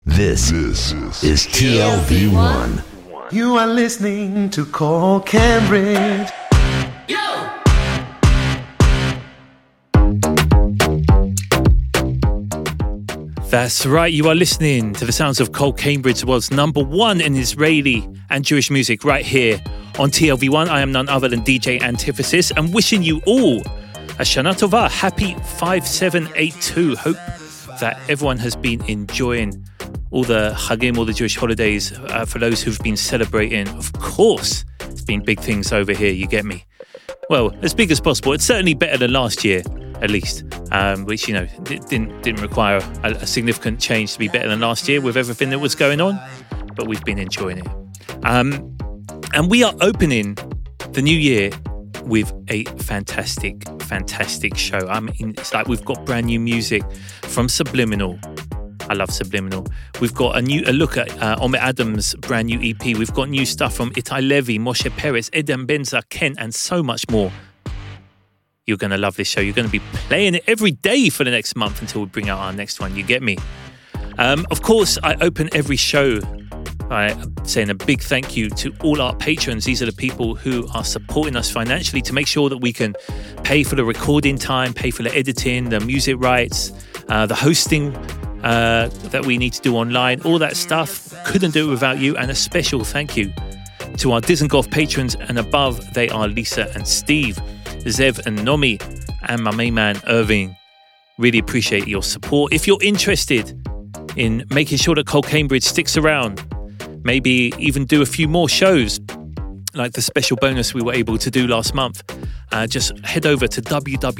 This is TLV1. You are listening to Call Cambridge. That's right, you are listening to the sounds of Cole Cambridge, the world's #1 in Israeli and Jewish music right here on TLV1. I am none other than DJ Antithesis and wishing you all a Shana Tova, happy 5782. Hope that everyone has been enjoying all the Chagim, all the Jewish holidays. For those who've been celebrating, of course, it's been big things over here, you get me. Well, as big as possible. It's certainly better than last year, at least, which, you know, didn't require a significant change to be better than last year with everything that was going on, but we've been enjoying it. And we are opening the new year with a fantastic show. I mean, it's like we've got brand new music from Subliminal. I love Subliminal. We've got a look at Omer Adams' brand new EP. We've got new stuff from Itai Levi, Moshe Peretz, Eden Benza, Ken, and so much more. You're going to love this show. You're going to be playing it every day for the next month until we bring out our next one. You get me? Of course, I open every show by saying a big thank you to all our patrons. These are the people who are supporting us financially to make sure that we can pay for the recording time, pay for the editing, the music rights, the hosting that we need to do online. All that stuff, couldn't do it without you. And a special thank you to our Dizengoff patrons and above. They are Lisa and Steve, Zev and Nomi, and my main man Irving. Really appreciate your support. If you're interested in making sure that Cole Cambridge sticks around, maybe even do a few more shows like the special bonus we were able to do last month, just head over to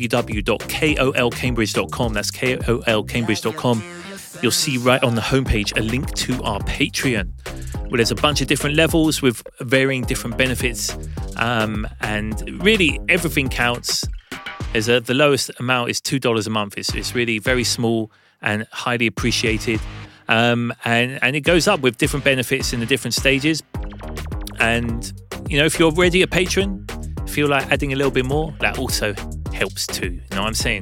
www.kolcambridge.com. That's kolcambridge.com. You'll see right on the homepage a link to our Patreon, where there's a bunch of different levels with varying different benefits, and really everything counts. The lowest amount is $2 a month. It's really very small and highly appreciated, and it goes up with different benefits in the different stages. And you know, if you're already a patron, feel like adding a little bit more, that also helps too. You know what I'm saying?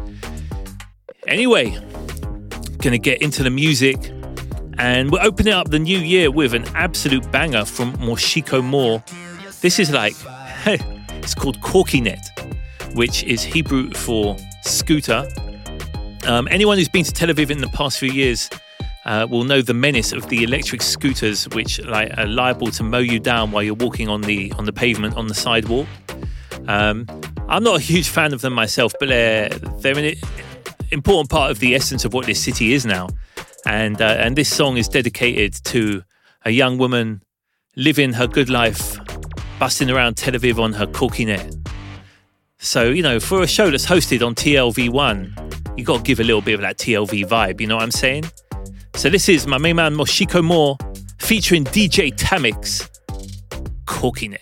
Anyway, gonna get into the music, and we're opening up the new year with an absolute banger from Moshiko Moore. This is like, it's called Corkinet, which is Hebrew for scooter. Anyone who's been to Tel Aviv in the past few years will know the menace of the electric scooters, which like are liable to mow you down while you're walking on the pavement, on the sidewalk. I'm not a huge fan of them myself, but they're an important part of the essence of what this city is now. And this song is dedicated to a young woman living her good life, busting around Tel Aviv on her Corkinet. So, you know, for a show that's hosted on TLV1, you got to give a little bit of that TLV vibe, you know what I'm saying? So this is my main man Moshiko Moore featuring DJ Tamix, Corkinet.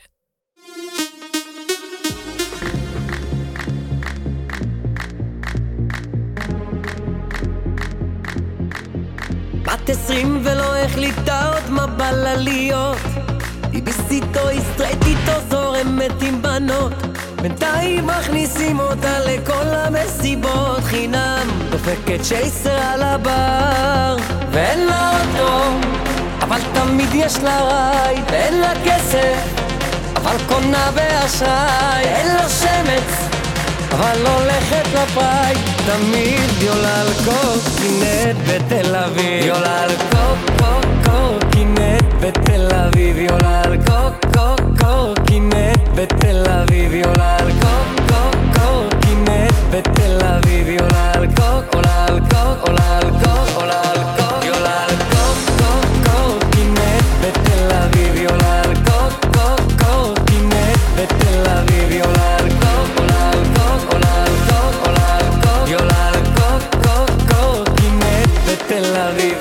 בת 20 ולא החליטה עוד מה בא לה להיות. היא ביסיטו, היא סטרייטיטו, זורמת עם בנות. בינתיים מכניסים אותה לכל המסיבות חינם. דופקת שייסר על הבר ואין לה אוטו, אבל תמיד יש לה רייד. ואין לה כסף, אבל קונה באשראי. אין לה שמץ, אבל הולכת לפייט. תמיד היא עולה על קורקינט בתל אביב. היא עולה על קורקינט בתל אביב. היא עולה על קורקינט בתל אביב. היא עולה על קורקינט בתל אביב. היא עולה על עולה על עולה על עולה על היא עולה על קורקינט בתל אביב. היא עולה על קורקינט בתל אביב. היא עולה על עולה על עולה על היא עולה על קורקינט בתל אביב.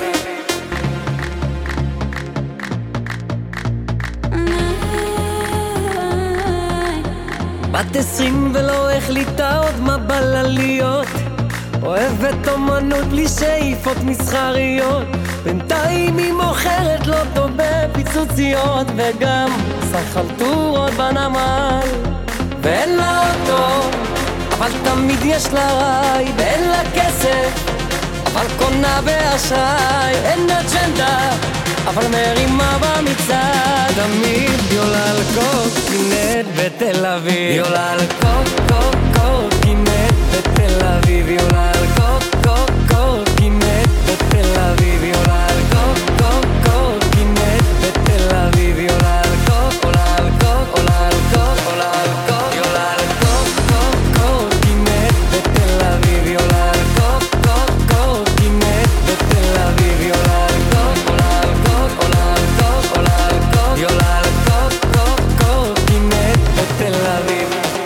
בת 20 ולא החליטה עוד מה בא לה להיות. אוהבת אומנות בלי שאיפות מסחריות. בינתיים היא מוכרת לוטו בפיצוציות, וגם סחלטורות בנמל. ואין לה אוטו, אבל תמיד יש לה רייד. אין לה כסף, אבל קונה באשראי. אין לה משכנתה, אבל מרימה במצעד. תמיד היא עולה על קורקינט בתל אביב, היא עולה על קורקינט בתל אביב, היא עולה על קורקינט בתל אביב, היא עולה על קורקינט בתל אביב, היא עולה על עולה על עולה על עולה על היא עולה על קורקינט בתל אביב, היא עולה על קורקינט בתל אביב, היא עולה על עולה על עולה על עולה על היא עולה על קורקינט בתל אביב.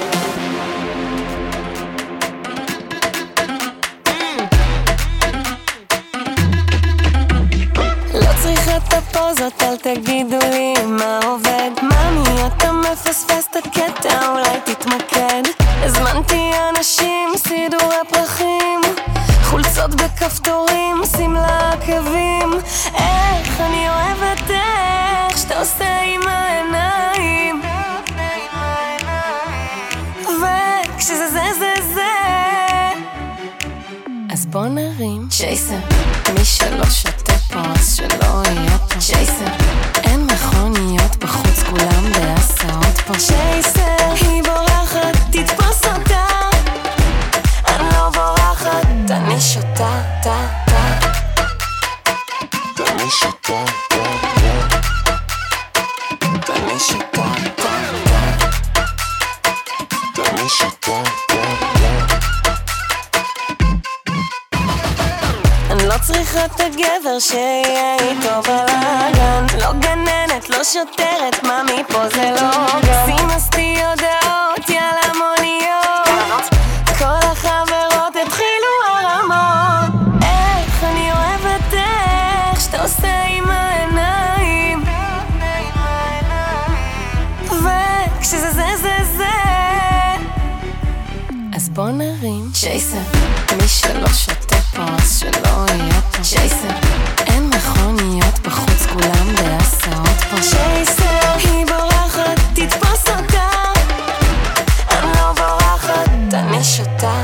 לא צריכה את הפוזות, אל תגידו לי מה עובד. ממי, אתה מפספס את הקטע, אולי תתמקד. הזמנתי אנשים, סידורי פרחים, חולצות בכפתורים, שמלה עקבים. איך אני אוהבת איך שאתה עושה עם העיניים, וכשזה זה זה זה, אז בוא נרים צ'ייסר. מי שלא שותה פה אז שלא יהיה פה צ'ייסר. אין מכוניות בחוץ, כולם בהסעות פה צ'ייסר. היא בורחת, תתפוס אותה, אני לא בורחת, אני שותה, אני שותה, אני שותה, אני שותה. אני לא צריכה את הגבר שיהיה איתו בלגן, לא גננת, לא שוטרת, מה מפה זה לא גן. סימסתי הודעות, יאללה מוניות, כל החברות התחילו הרמות. איך אני אוהבת איך שאתה עושה עם העיניים, וכשזה זה זה זה, אז בוא נרים צ'ייסר. מי שלא שותה פה אז שלא יהיה פה צ'ייסר. אין מכוניות בחוץ, כולם בהסעות פה צ'ייסר. היא בורחת, תתפוס אותה, אני לא בורחת, אני שותה,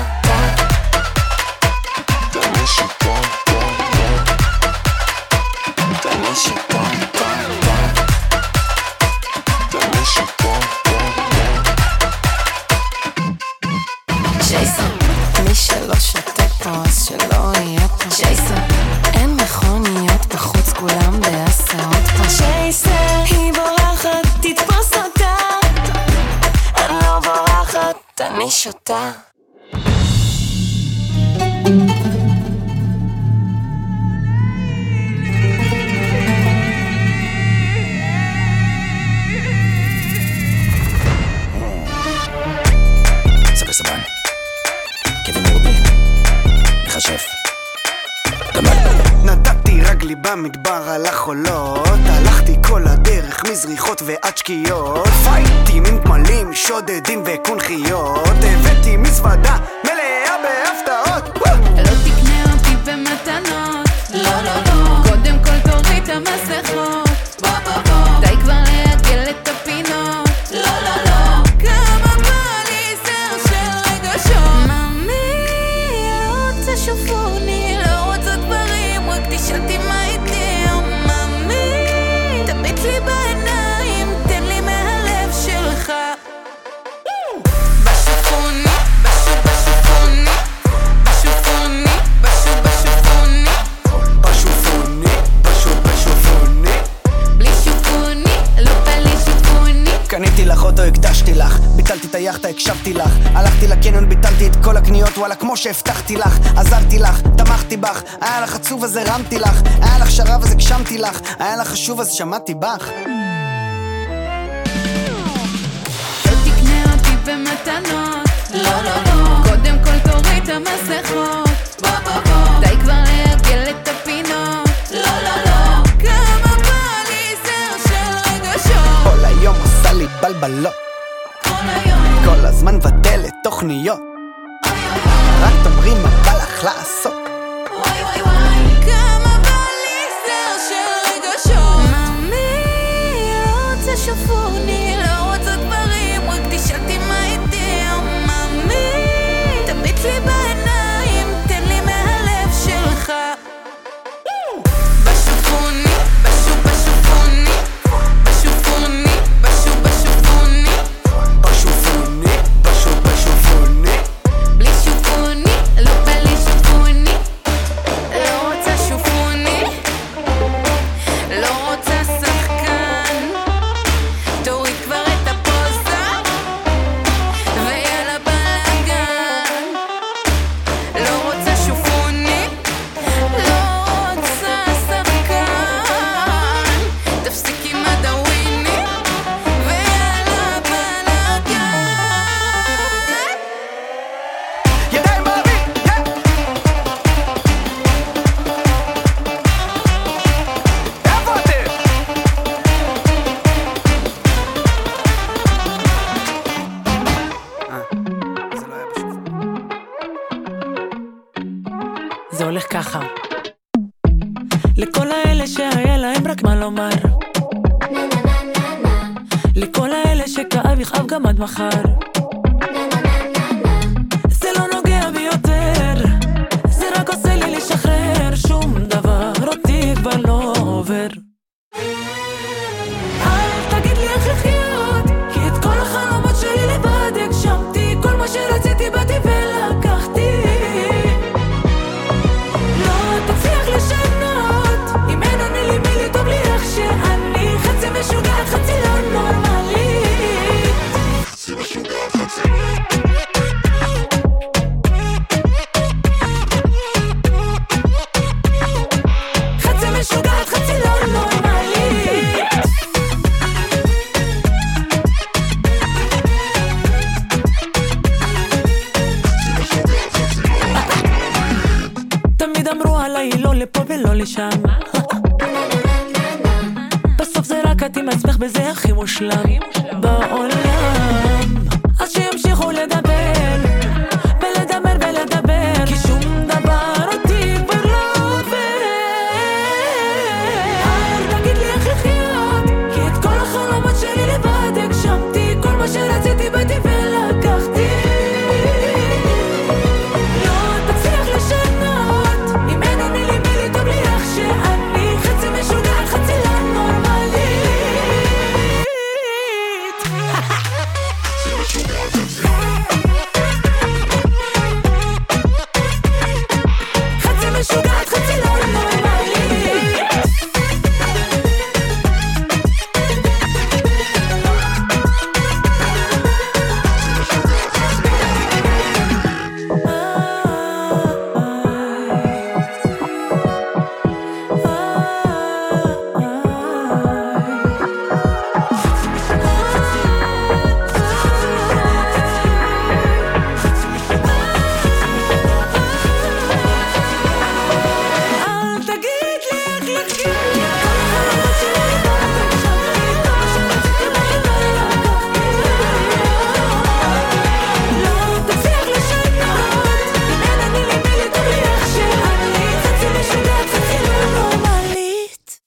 אני שותה, אני שותה, אני שותה. צ'ייסר. מי שלא שותה פה אז שלא יהיה פה צ'ייסר. אין מכוניות בחוץ, כולם בהסעות פה צ'ייסר. היא בורחת, תתפוס אותה, אני לא בורחת, אני שותה. סבן כיוון מורדים מחשף נדעתי רגלי במדבר על החולות, הלכתי כל הדרך מזריחות ועד שקיות, פייטים עם תמלים, שודדים וקונחיות, הבאתי מזוודה מלאה בהפתעות. לא תקנה אותי במתנות, לא לא לא, קודם כל תוריד את המסכות, בוא בוא בוא, די כבר להגל את הפינות, לא לא לא, כמה בא לי זר של רגשות. ממי, לא רוצה שופוני, לא רוצה דברים, רק תשאלתי מה איתי. ממי, תביט לי בעיניים, תן לי מהלב שלך. בשופוני, בשופוני, בשופוני, בשופוני, בשופוני, בשופוני, בלי שופוני, לא בא לי שופוני. קניתי לך אוטו, הקדשתי לך, ביטלתי את היחטה, הקשבתי לך, הלכתי לקניון, ביטלתי את כל הקניות, וואלה כמו שהבטחתי לך, עזרתי לך, תמכתי בך, היה לך עצוב אז הרמתי לך, היה לך שרב אז הגשמתי לך, היה לך חשוב אז שמעתי בך. לא תקנה אותי במתנות, לא לא לא, קודם כל תוריד את המסכות, בוא בוא בוא, די כבר להגל את הפינות, לא לא לא, כמה בא לי זר של רגשות. כל היום עושה לי בלבלות, כל היום, כל הזמן מבטלת תוכניות, רק תאמרי מה בא לך לעשות. וואי וואי וואי, כמה בא לי זר של רגשות. ממי, לא רוצה שופוני, לא רוצה דברים, רק תשאלתי מה איתי. ממי, תביט לי בעיניים, תן לי מהלב שלך. בשופוני, לכל האלה שהיה להם רק מה לומר, לכל האלה שכאב יכאב גם עד מחר. זה לא נוגע בי יותר, זה רק עושה לי לשחרר, שום דבר אותי כבר לא עובר. אל תגיד לי איך לחיות, כי את כל החלומות שלי לבד הגשמתי, כל מה שרציתי באתי ולקחתי. לא תצליח לשנות, אם אין אני לי מי לי טוב לי איך שאני, חצי משוגעת חצי לא נורמלית, חצי משוגעת חצי משוגעת חצי לא נורמלית. תמיד אמרו עליי לא לפה ולא לשם, בסוף זה רק את עם עצמך בזה הכי מושלם בעולם. אז שימשיכו לדבר ולדבר ולדבר, כי שום דבר אותי כבר לא עובר. אל תגיד לי איך לחיות, כי את כל החלומות שלי לבד הגשמתי, כל מה שרציתי באתי ולקחתי. לא תצליח לשנות, אם אין אני לי מי לי טוב לי איך שאני, חצי משוגעת חצי לא נורמלית. חצי משוגעת חצי לא נורמלית. אל תגיד לי איך לחיות, כל החלומות שלי לבד הגשמתי, כל מה שרציתי באתי ולקחתי. לא תצליח לשנות, אם אין אני לי מי לי טוב לי איך שאני, חצי משוגעת חצי לא נורמלית.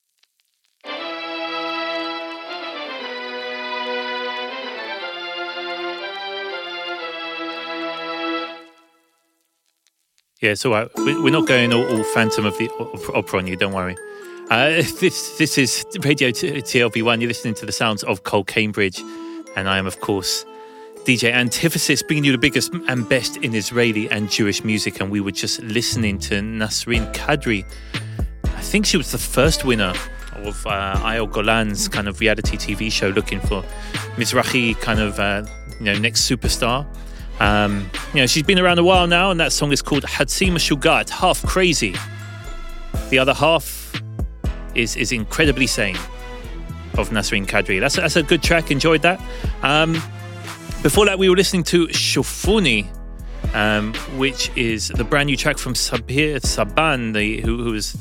Yeah, it's all right. We're not going all Phantom of the Opera on you, don't worry. This is Radio TLV1. You're listening to the sounds of Cole Cambridge. And I am, of course, DJ Antithesis, bringing you the biggest and best in Israeli and Jewish music. And we were just listening to Nasreen Kadri. I think she was the first winner of Ayel Golan's kind of reality TV show looking for Mizrahi kind of, next superstar. She's been around a while now, and that song is called Hatsi Meshugat, half crazy. The other half is incredibly sane, of Nasreen Kadri. That's a good track, enjoyed that. Before that, we were listening to Shofuni, which is the brand new track from Sabir Saban, who was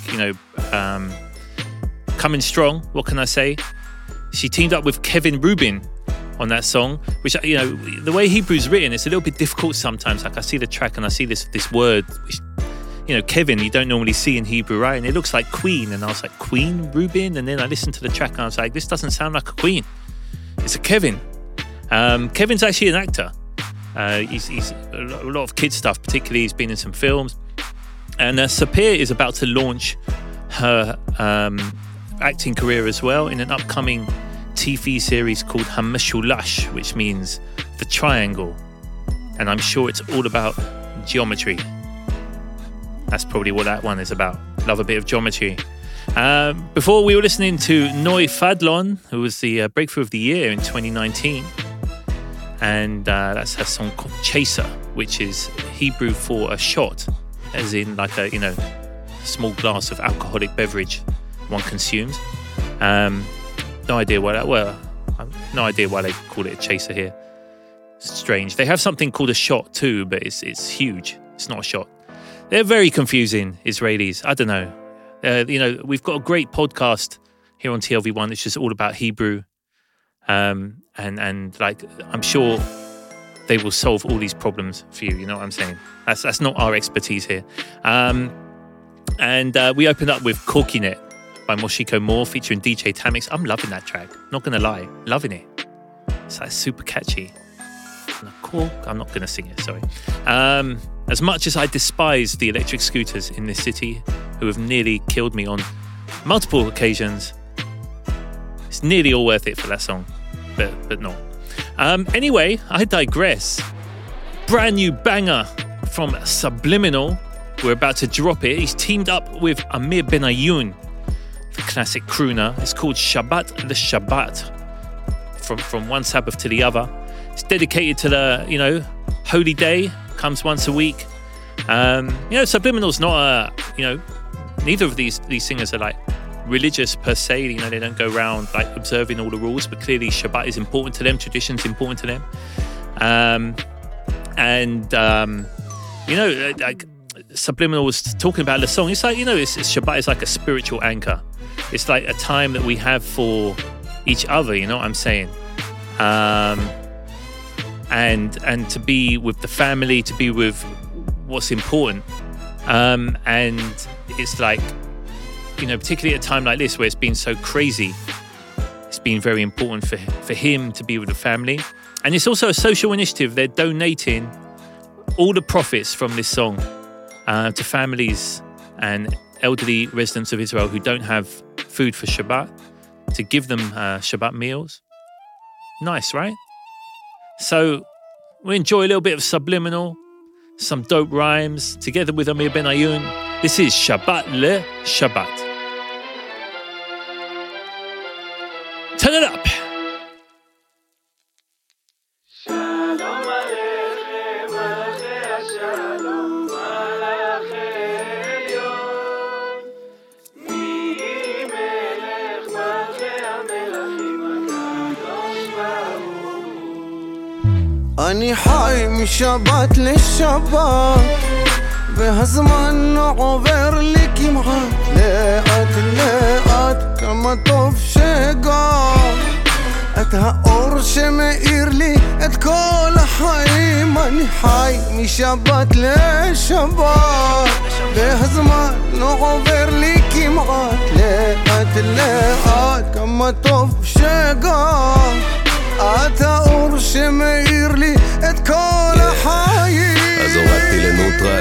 coming strong, what can I say? She teamed up with Kevin Rubin on that song, which, the way Hebrew's written, it's a little bit difficult sometimes. Like I see the track and I see this word, which, Kevin, you don't normally see in Hebrew, right? And it looks like Queen. And I was like, Queen Rubin? And then I listened to the track and I was like, this doesn't sound like a Queen. It's a Kevin. Kevin's actually an actor. He's a lot of kids stuff, particularly he's been in some films. And Sapir is about to launch her acting career as well in an upcoming TV series called Hameshulash, which means the triangle. And I'm sure it's all about geometry. That's probably what that one is about. Love a bit of geometry. Before, we were listening to Noi Fadlon, who was the Breakthrough of the Year in 2019. And that's her song called Chaser, which is Hebrew for a shot, as in like a, small glass of alcoholic beverage one consumes. No idea why no idea why they call it a chaser here. It's strange. They have something called a shot too, but it's huge. It's not a shot. They're very confusing, Israelis. I don't know. We've got a great podcast here on TLV1. It's just all about Hebrew. And like, I'm sure they will solve all these problems for you. You know what I'm saying? That's not our expertise here. And we opened up with Corkinet by Moshiko Moore featuring DJ Tamix. I'm loving that track, not gonna lie, loving it. It's like super catchy. I'm not gonna sing it, sorry. As much as I despise the electric scooters in this city, who have nearly killed me on multiple occasions, it's nearly all worth it for that song, but not. Anyway, I digress. Brand new banger from Subliminal. We're about to drop it. He's teamed up with Amir Benayoun, the classic crooner. It's called Shabbat the Shabbat. From one Sabbath to the other. It's dedicated to the, holy day. Comes once a week. Subliminal's not neither of these singers are like religious per se. They don't go around like observing all the rules, but clearly Shabbat is important to them. Tradition's important to them. Like Subliminal was talking about the song. It's like, Shabbat is like a spiritual anchor. It's like a time that we have for each other, you know what I'm saying? And to be with the family, to be with what's important. And it's like, particularly at a time like this where it's been so crazy, it's been very important for him to be with the family. And it's also a social initiative. They're donating all the profits from this song to families and elderly residents of Israel who don't have food for Shabbat, to give them Shabbat meals. Nice, right? So we enjoy a little bit of Subliminal, some dope rhymes, together with Amir Benayoun. This is Shabbat le Shabbat. Turn it up. אני חי משבת לשבת והזמן עובר לי כמעט לאט לאט כמה טוב שגר את האור שמאיר לי את כל החיים אני חי משבת לשבת והזמן עובר לי כמעט לאט לאט כמה טוב שגר את האור שמאיר לי את כל החיים אז הורדתי לנוטרל,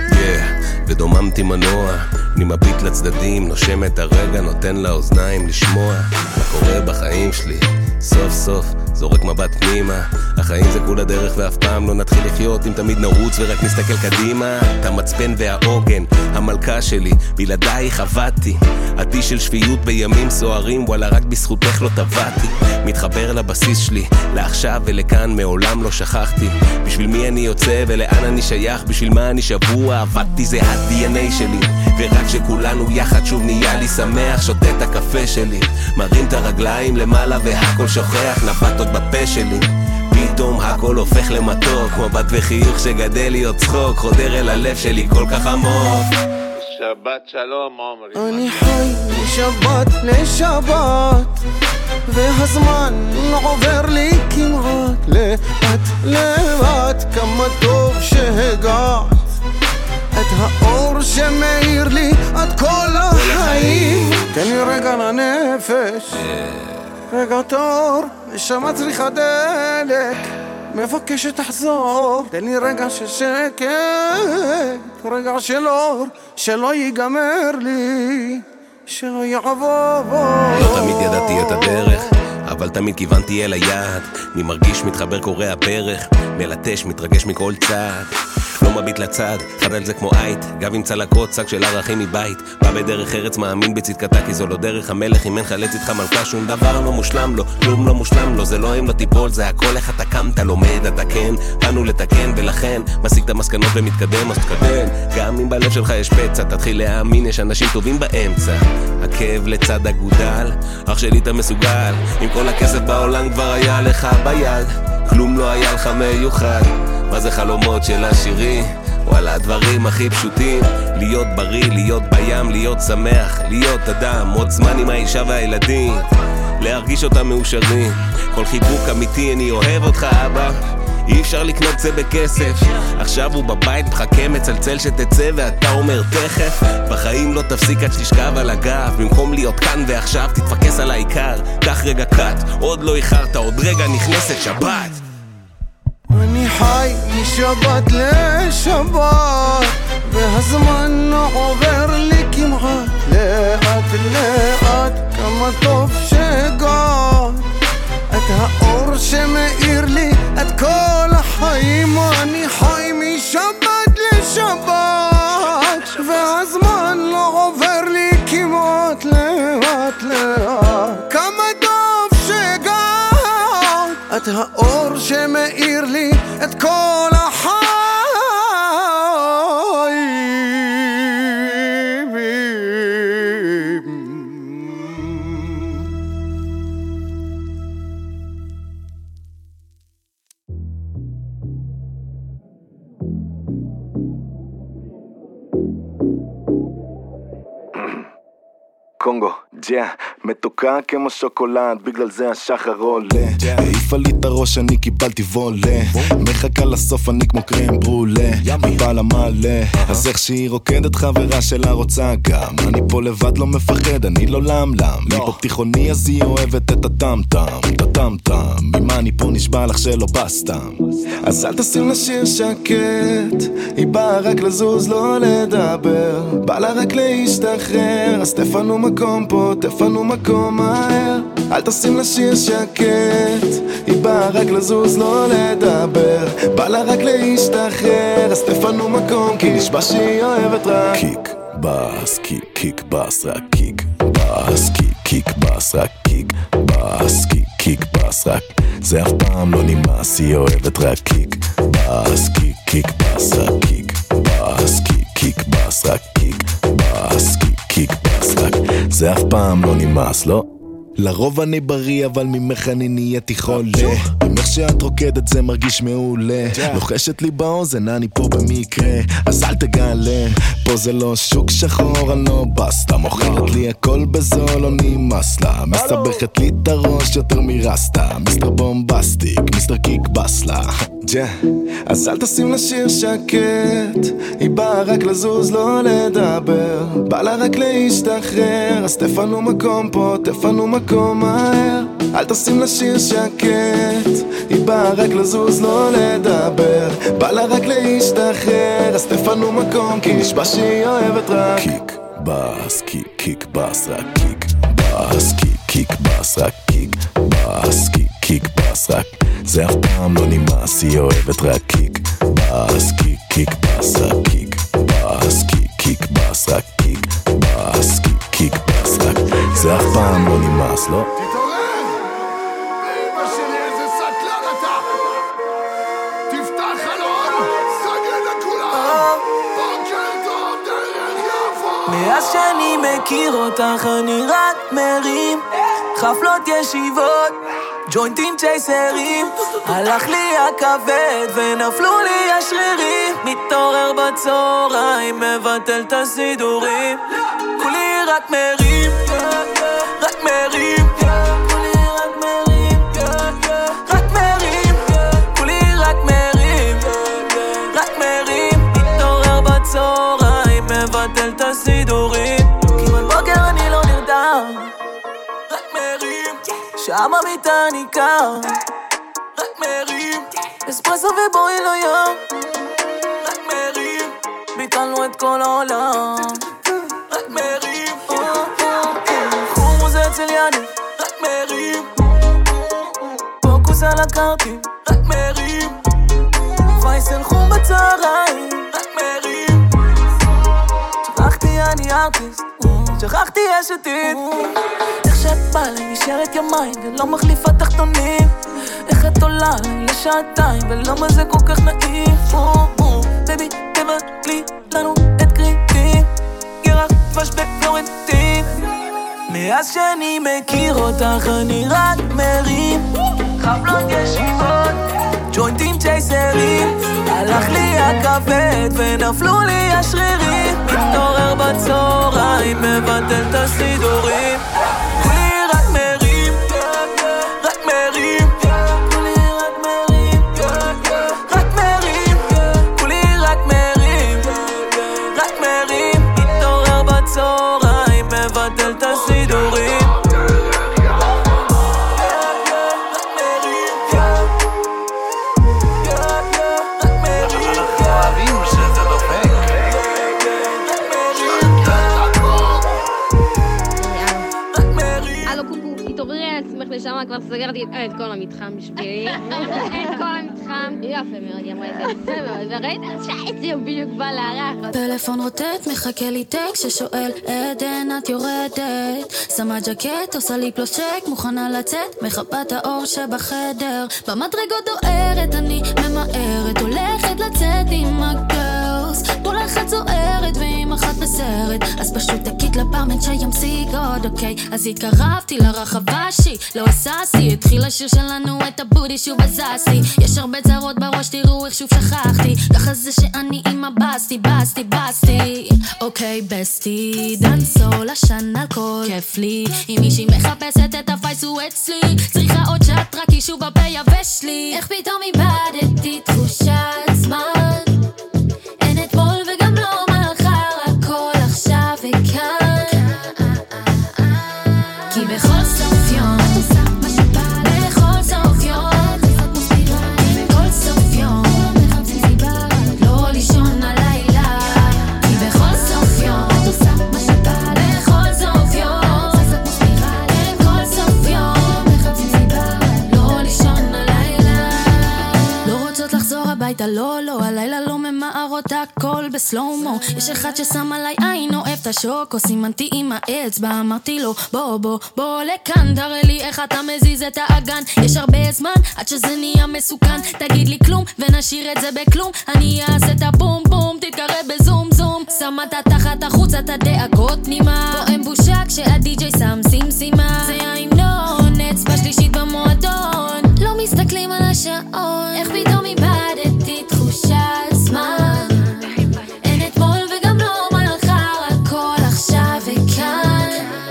ודוממתי מנוע אני מביט לצדדים, נושם את הרגע, נותן לאוזניים לשמוע מה קורה בחיים שלי סוף סוף זורק מבט פנימה החיים זה כול הדרך ואף פעם לא נתחיל לחיות אם תמיד נרוץ ורק נסתכל קדימה את המצפן והעוגן, המלכה שלי בלעדייך עבדתי עתי של שפיות בימים סוערים וואלה רק בזכותך לא טבעתי מתחבר לבסיס שלי לעכשיו ולכאן מעולם לא שכחתי בשביל מי אני יוצא ולאן אני שייך בשביל מה אני שבוע עבדתי זה ה-DNA שלי ורק שכולנו יחד שוב נהיה לי שמח שותה את הקפה שלי מרים את הרגליים למעלה והכל שוכח נפתות בפה שלי פתאום הכל הופך למתוק מבט וחיוך שגדל להיות צחוק חודר אל הלב שלי כל כך עמוק שבת שלום עומרי אני חי משבת לשבת והזמן עובר לי כמעט לאט לאט כמה טוב שהגעת את האור שמאיר לי עד כל החיים תן לי רגע לנפש רגע תור נשמה צריכה דלק מבקש שתחזור תן לי רגע של שקט רגע של אור שלא ייגמר לי שלא יעבור לא תמיד ידעתי את הדרך אבל תמיד כיוונתי אל היעד אני מרגיש מתחבר קורע ברך מלטש מתרגש מכל צעד לא מביט לצד, חד על זה כמו עית גב עם צלקות, שק של ערכים מבית בא בדרך ארץ, מאמין בצדקתה כי זו לא דרך המלך אם אין חלץ איתך מלכה שום דבר לא מושלם לו, כלום לא מושלם לו זה לא אם לא תיפול, זה הכל איך אתה קמת לומד, אתה כן, באנו לתקן ולכן מסיק את המסקנות ומתקדם אז תקדם גם אם בלב שלך יש פצע תתחיל להאמין, יש אנשים טובים באמצע הכאב לצד הגודל אח שלי אתה מסוגל עם כל הכסף בעולם כבר היה לך ביד כלום לא היה לך מיוחד מה זה חלומות של השירים? וואלה הדברים הכי פשוטים להיות בריא, להיות בים, להיות שמח להיות אדם, עוד זמן עם האישה והילדים להרגיש אותם מאושרים כל חיבוק אמיתי אני אוהב אותך אבא אי אפשר לקנות זה בכסף. עכשיו הוא בבית מחכה מצלצל שתצא ואתה אומר תכף. בחיים לא תפסיק עד שתשכב על הגב, במקום להיות כאן ועכשיו תתפקס על העיקר. קח רגע קאט, עוד לא איחרת, עוד רגע נכנסת שבת. אני חי משבת לשבת, והזמן עובר לי כמעט לאט לאט. כמה טוב שגעת את האור שמאיר לי את כל החיים. אני חי משבת לשבת, והזמן לא עובר לי כמעט לאט לאט. כמה טוב שגעת את האור שמאיר לי את כל החיים. קונגו, ג'ה, מתוקה כמו שוקולד, בגלל זה השחר עולה. העיפה לי את הראש, אני קיבלתי וולה, מחכה לסוף אני כמו קרם ברולה, מבעל המעלה, אז איך שהיא רוקדת חברה שלה רוצה גם. אני פה לבד לא מפחד, אני לא למלם, מפה תיכוני אז היא אוהבת את הטמטם, את הטמטם, ממה אני פה נשבע לך שלא בסתם. אז אל תשים לשיר שקט, היא באה רק לזוז לא לדבר, בא לה רק להשתחרר, אז תפנו מקום פה, תפנו מקום מהר. אל תשים לשיר שקט, היא באה רק לזוז לא לדבר, בא לה רק להשתחרר, אז תפנו מקום כי נשבע שהיא אוהבת רק קיק בס, קיק קיק בס, רק קיק בס, קיק קיק בס, רק קיק בס, קיק קיק בס, רק זה אף פעם לא נמאס, היא אוהבת רק קיק בס, קיק קיק בס, רק קיק בס, קיק קיק בס, רק קיק בס, קיק קיק בס, רק זה אף פעם לא נמאס, לא? לרוב אני בריא אבל ממך אני נהייתי חולה, ממך שאת רוקדת זה מרגיש מעולה, לוחשת לי באוזן אני פה במקרה, אז אל תגלה, פה זה לא שוק שחור אני לא בסטה, מוכרת לי הכל בזול לא נמאס לה, מסבכת לי את הראש יותר מרסטה, מיסטר בומבסטיק, מיסטר קיק בסלה. אז אל תשים לשיר שקט, היא באה רק לזוז לא לדבר, בא לה רק להשתחרר, אז תפנו מקום פה, תפנו מקום מהר. אל תשים לשיר שקט, היא באה רק לזוז לא לדבר, בא לה רק להשתחרר, אז תפנו מקום כי נשבע שהיא אוהבת רק קיק בס, קיק קיק בס, רק קיק בס, קיק קיק בס, רק קיק בס, קיק קיק בס, רק זה אף פעם לא נמאס, היא אוהבת רק קיק בס, קיק קיק בס, רק קיק בס, קיק קיק בס, רק קיק בס, קיק קיק בס, רק זה אף פעם לא נמאס, לא? תתעורר! באמא שלי איזה סטלן אתה! תפתח חלון! סגר לכולם! בוקר טוב דרך יפו! מאז שאני מכיר אותך אני רק מרים, חפלות ישיבות, ג'וינטים צ'ייסרים, הלך לי הכבד ונפלו לי השרירים, מתעורר בצהריים מבטל את הסידורים, כולי רק מרים, רק מרים, כולי רק מרים, רק מרים, כולי רק מרים, רק מרים, מתעורר בצהריים מבטל את הסידורים, כמעט בוקר אני לא נרדם, רק מרים, שעה במיטה אני קר, רק מרים, אספרסו ובואי לו יום, רק מרים, ביטלנו את כל העולם, רק מרים, חומוס אצל יניב, רק מרים, פוקוס על הקרטים, רק מרים, פייסל חום בצהריים, רק מרים, שכחתי אני ארטיסט, שכחתי אשתית, איך שאת באה לי נשארת ימיים ולא מחליפה תחתונים, איך את עולה לי לשעתיים ולמה זה כל כך נעים, בבי תבטלי לנו את קריטים, ירח דבש בפלורנטין, מאז שאני מכיר אותך אני רק מרים, חפלות ישיבות, ג'וינטים צ'ייסרים, הלך לי הכבד ונפלו לי השרירים, מתעורר בצהריים מבטל את הסידורים, כולי רק מרים, רק מרים, כולי רק מרים, סידורים לשמה כבר סגרתי את כל המתחם בשבילי. את כל המתחם. יפה מאוד, היא אמרה את זה. יפה מאוד. וראית שהייתי בדיוק בא לארח. פלאפון רוטט, מחכה לי טקסט ששואל עדן את יורדת. שמה ג'קט, עושה לי פלושק, מוכנה לצאת, מחפה את האור שבחדר. במדרגות דוארת, אני ממהרת, הולכת לצאת עם הגרס. כל אחת זוהרת ועם אחת בסרט, אז פשוט תקית לפרמנט שימשיג עוד, אוקיי? אז התקרבתי לרחבה שהיא לא הססי, התחיל השיר שלנו את הבודי שוב הזסי. יש הרבה צרות בראש, תראו איך שוב שכחתי, ככה זה שאני עם הבסטי, בסטי, בסטי. אוקיי בסטי, דנסו לשן אלכוהול, כיף לי אם מישהי מחפשת את הפייס הוא אצלי, צריכה עוד שעת רק אישו בפה יבש לי. איך פתאום איבדתי תחושת זמן, אין אתמול וגם לא מחר, הכל עכשיו וכאן, כי בכל סוף יום לא, הלילה לא ממהרות הכל בסלומו. יש אחד ששם עליי עין, אוהב את השוקו, סימנתי עם האצבע, אמרתי לו בוא לכאן, תראה לי איך אתה מזיז את האגן. יש הרבה זמן עד שזה נהיה מסוכן, תגיד לי כלום ונשאיר את זה בכלום, אני אעשה את הבום בום, תתקרב בזום זום. שמת תחת החוץ את הדאגות פנימה, פה אין בושה כשהדי-ג'יי שם סימסימה, זה ההמנון, אצבע שלישית במועדון, לא מסתכלים על השעון. איך פתאום איבדתי תחושת זמן, אין אתמול וגם לא מחר, הכל עכשיו וכאן,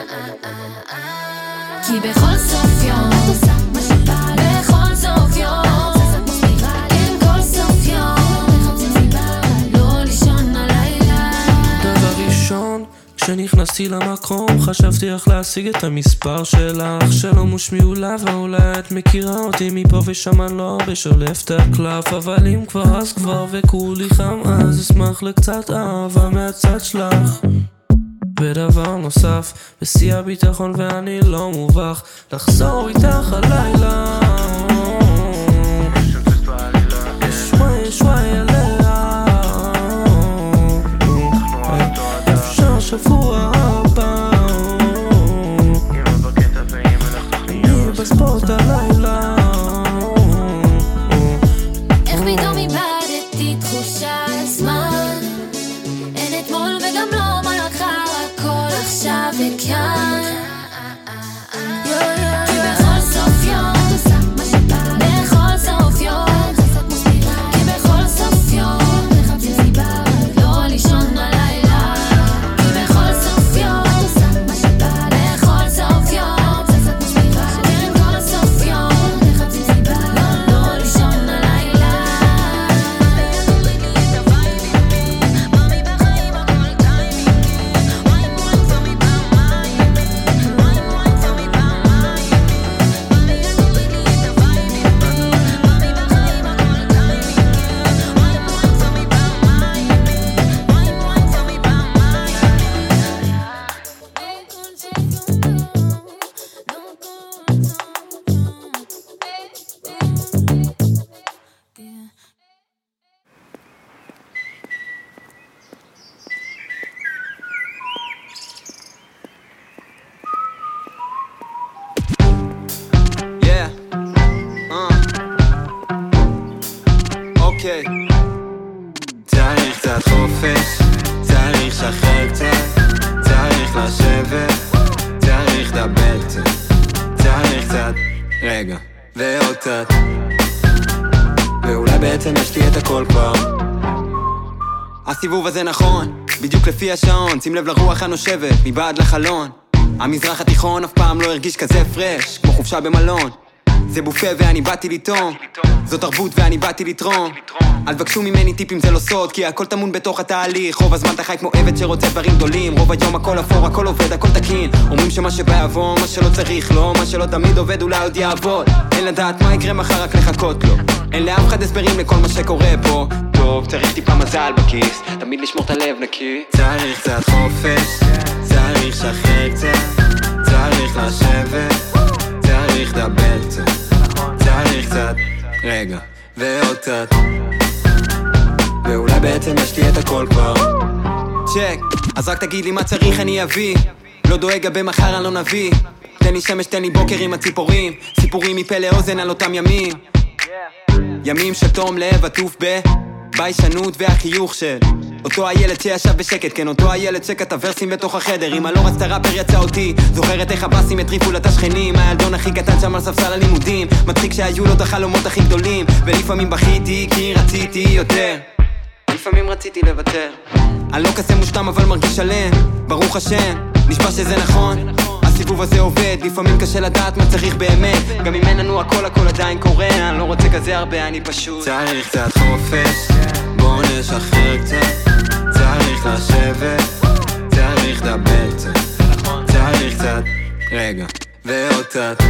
כי בכל סוף יום בכל סוף יום כן כל סוף יום לא לישון הלילה. דבר ראשון כשנכנסתי למקום חשבתי איך להשיג את המספר שלך, שלא מושמי אולי ואולי את מכירה אותי מפה ושם, אני לא הרבה שולף את הקלף, אבל אם כבר אז כבר וכולי חם, אז אשמח לקצת אהבה מהצד שלך. ודבר נוסף, בשיא הביטחון ואני לא מובך, לחזור איתך הלילה שוואי עליה, אפשר שבוע הבא אני בספורט הלילה. איך פתאום איבדתי תחושת זמן, אין אתמול וגם לא מחר, הכל עכשיו וכאן, כי בכל סוף יום בכל סוף יום כי בכל סוף יום מחפשים סיבה לא לישון הלילה, כי בכל סוף יום בכל סוף יום כן כל סוף יום מחפשים סיבה לא לישון הלילה. אוקיי, צריך קצת חופש, צריך שחרר קצת, צריך לשבת, צריך לדבר קצת, צריך קצת רגע ועוד קצת, ואולי בעצם יש לי את הכל כבר. הסיבוב הזה נכון, בדיוק לפי השעון, שים לב לרוח הנושבת מבעד לחלון. המזרח התיכון אף פעם לא הרגיש כזה פרש, כמו חופשה במלון. זה בופה ואני באתי לטעום, זו תרבות ואני באתי לתרום. אל תבקשו ממני טיפים זה לא סוד, כי הכל טמון בתוך התהליך. רוב הזמן אתה חי כמו עבד שרוצה דברים גדולים, רוב היום הכל אפור, הכל עובד, הכל תקין. אומרים שמה שבעבור, מה שלא צריך לא, מה שלא תמיד עובד אולי עוד יעבוד. אין לדעת מה יקרה מחר, רק לחכות לו. אין לאף אחד הסברים לכל מה שקורה פה. טוב, צריך טיפה מזל בכיס, תמיד לשמור את הלב נקי. צריך קצת חופש, צריך שחרר קצת, צריך לשבת, צריך לדבר קצת, צריך קצת רגע ועוד קצת, ואולי בעצם יש לי את הכל כבר. צ'ק, אז רק תגיד לי מה צריך אני אביא, לא דואג גבי מחר אני לא נביא. תן לי שמש תן לי בוקר עם הציפורים, סיפורים מפה לאוזן על אותם ימים, ימים של תום לב עטוף ביישנות והחיוך של אותו הילד שישב בשקט, כן אותו הילד שכתב ורסים בתוך החדר. אמא לא רצתה ראפר יצא אותי, זוכרת איך הבאסים הטריפו לה את השכנים, הילדון הכי קטן שם על ספסל הלימודים, מצחיק שהיו לו את החלומות הכי גדולים, ולפעמים בכיתי כי רציתי יותר, לפעמים רציתי לוותר. אני לא כזה מושלם אבל מרגיש שלם, ברוך השם, נשבע שזה נכון, הסיבוב הזה עובד, לפעמים קשה לדעת מה צריך באמת, גם אם אין לנו הכל עדיין קורה, אני לא רוצה כזה הרבה, אני פשוט צריך קצת חופש, בוא נשחרר קצת, צריך לשבת, צריך לדבר קצת, צריך קצת רגע ועוד קצת,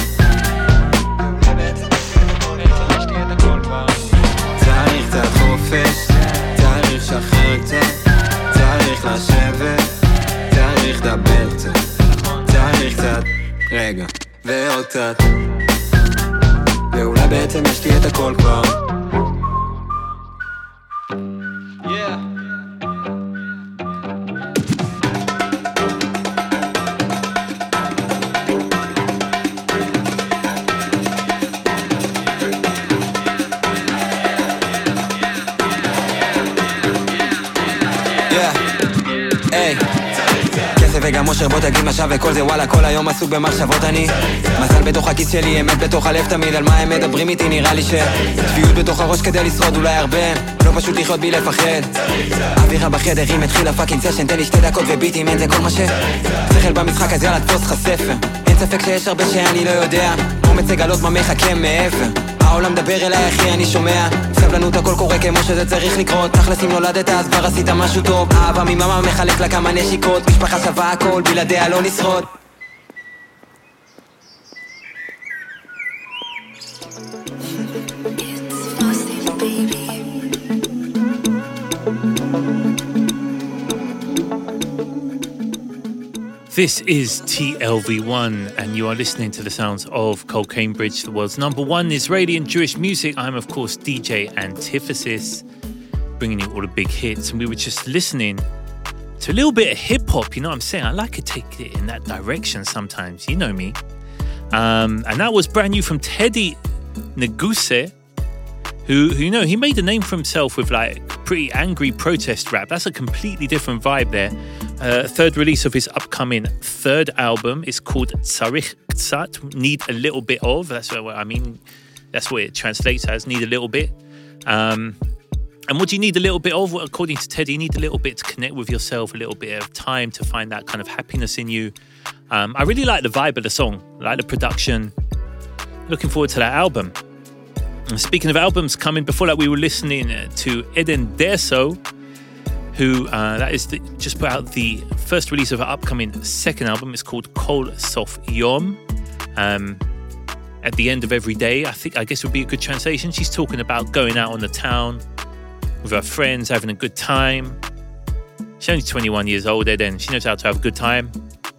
צריך קצת חופש, צריך לשחרר קצת, צריך לשבת, צריך לדבר קצת, צריך קצת רגע ועוד קצת, ואולי בעצם יש לי את הכל כבר. וגם אושר בוא תגיד משהו וכל זה וואלה כל היום עסוק במחשבות אני מזל בתוך הכיס שלי אמת בתוך הלב תמיד על מה הם מדברים איתי נראה לי שצביעות בתוך הראש כדי לשרוד אולי הרבה לא פשוט לחיות בי לפחד אווירה בחדר אם התחילה פאקינג סשן תן לי 2 דקות וביטים אין זה כל מה שצריך במשחק אז יאללה תפוס לך ספר אין ספק שיש הרבה שאני לא יודע אומץ לגלות מה מחכה מעבר העולם מדבר אליי אחי אני שומע סבלנות הכל קורה כמו שזה צריך לקרות תכלס אם נולדת אז כבר עשית משהו טוב אהבה ממאמה מחלק לה כמה נשיקות משפחה שווה הכל בלעדיה לא נשרוד This is TLV1 and you are listening to the sounds of Cole Cambridge, the world's #1 Israeli and Jewish music. I'm of course DJ Antithesis, bringing you all the big hits, and we were just listening to a little bit of hip-hop, you know what I'm saying? I like to take it in that direction sometimes, you know me. And that was brand new from Teddy Neguse, who you know, he made a name for himself with like pretty angry protest rap. That's a completely different vibe there. Third release of his upcoming third album is called Tzarich Ktsat, need a little bit of, that's what I mean, that's what it translates as, need a little bit. And what do you need a little bit of? Well, according to Teddy, you need a little bit to connect with yourself, a little bit of time to find that kind of happiness in you. I really like the vibe of the song, I like the production. Looking forward to that album. And speaking of albums coming, before that we were listening to Eden Derso, who just put out the first release of her upcoming second album. It's called Kol Sof Yom. At the end of every day, I guess would be a good translation. She's talking about going out on the town with her friends, having a good time. She's only 21 years old, Eden. She knows how to have a good time.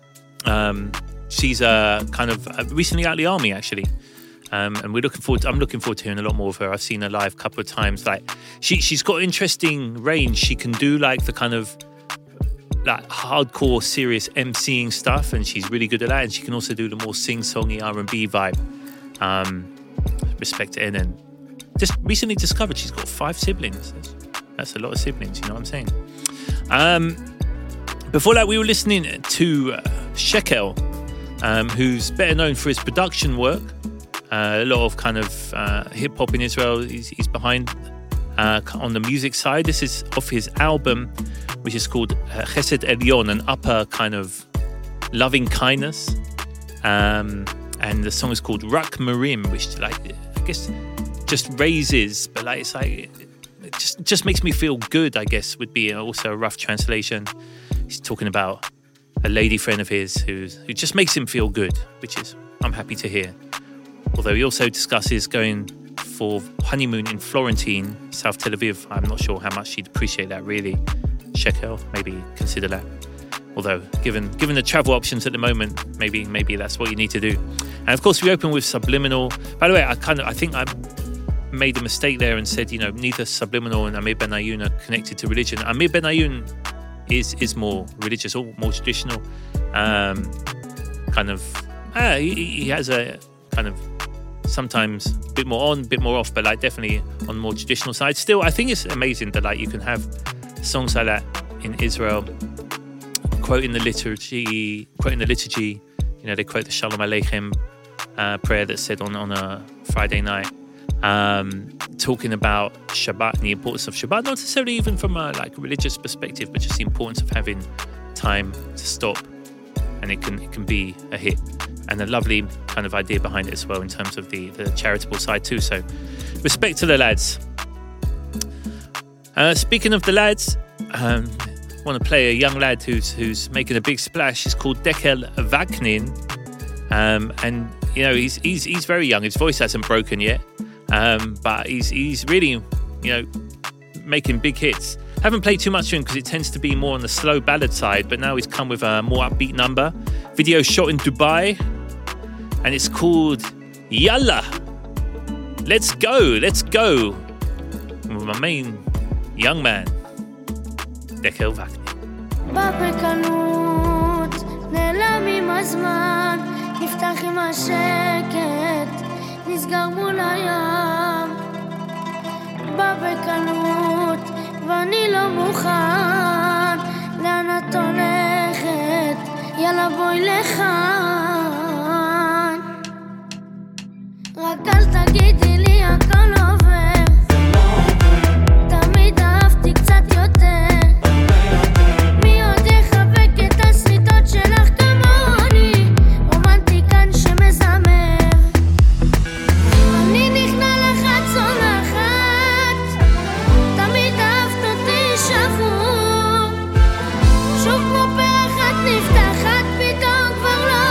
She's recently out of the army, actually. And I'm looking forward to hearing a lot more of her. I've seen her live a couple of times. Like she's got interesting range. She can do like the kind of like hardcore, serious MCing stuff, and she's really good at that. And she can also do the more sing-songy R&B vibe. Respect to Eden. Just recently discovered she's got 5 siblings. That's a lot of siblings. You know what I'm saying? Before that, we were listening to Shekel, who's better known for his production work. A lot of kind of hip-hop in Israel he's behind on the music side. This is off his album, which is called Chesed Elyon, an upper kind of loving kindness. and the song is called Rak Marim, which like I guess just raises, but like it's like it just makes me feel good, I guess, would be also a rough translation. He's talking about a lady friend of his who just makes him feel good, which is I'm happy to hear. Although he also discusses going for honeymoon in Florentine, South Tel Aviv. I'm not sure how much he'd appreciate that really. Shekel, maybe consider that. Although, given the travel options at the moment, maybe that's what you need to do. And of course, we open with Subliminal. By the way, I think I made a mistake there and said, you know, neither Subliminal and Amir Benayoun are connected to religion. Amir Benayoun is more religious or more traditional. He has a kind of sometimes a bit more on, a bit more off, but like definitely on more traditional side. Still, I think it's amazing that like you can have songs like that in Israel. Quoting the liturgy, you know, they quote the Shalom Aleichem prayer that's said on a Friday night, talking about Shabbat and the importance of Shabbat, not necessarily even from a like religious perspective, but just the importance of having time to stop, and it can be a hit, and a lovely kind of idea behind it as well in terms of the charitable side too. So, respect to the lads. Speaking of the lads. Want to play a young lad who's making a big splash. He's called Dekel Vaknin, and you know he's very young. His voice hasn't broken yet, but he's really, you know, making big hits. Haven't played too much to him because it tends to be more on the slow ballad side, but now he's come with a more upbeat number. Video shot in Dubai, and it's called Yalla. Let's go with my main young man דקל וקנין. בבקנות נעלם עם הזמן, נפתח עם השקט, נסגר מול הים. בבקנות ואני לא מוכן, לאן את הולכת? יאללה בואי לכאן, רק אל תגידי לי הכל עובר, תמיד אהבתי קצת יותר. שוב כמו פרחת נפתחת, פתאום כבר לא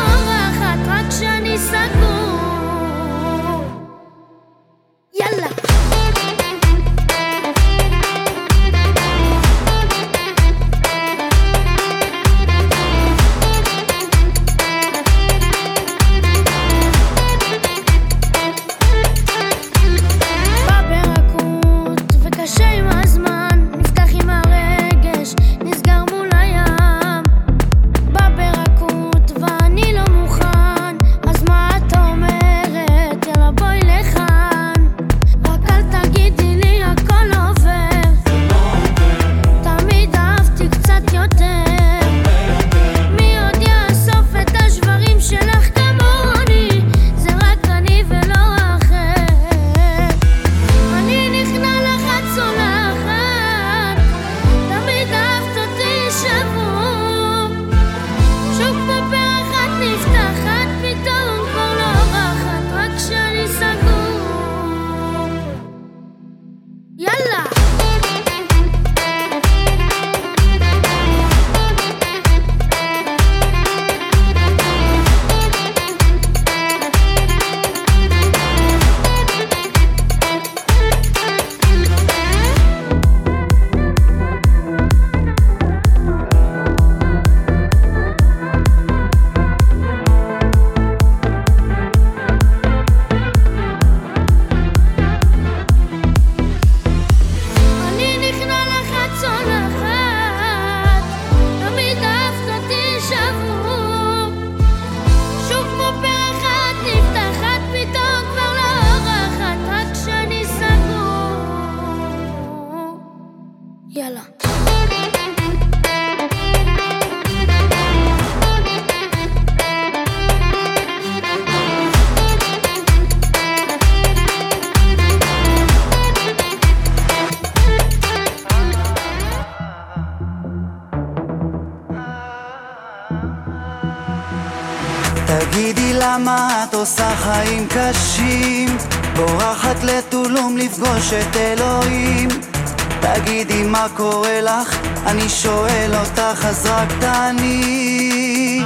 תגידי למה את עושה חיים קשים, בורחת לטולום לפגוש את אלוהים. תגידי מה קורה לך, אני שואל אותך אז רק תעני.